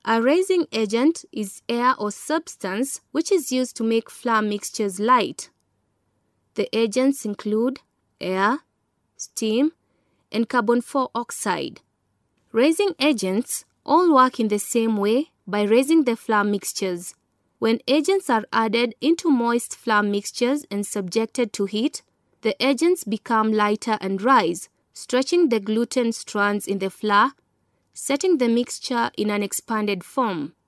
A raising agent is air or substance which is used to make flour mixtures light. The agents include air, steam, and carbon dioxide. Raising agents all work in the same way by raising the flour mixtures. When agents are added into moist flour mixtures and subjected to heat, the agents become lighter and rise, stretching the gluten strands in the flour, setting the mixture in an expanded form.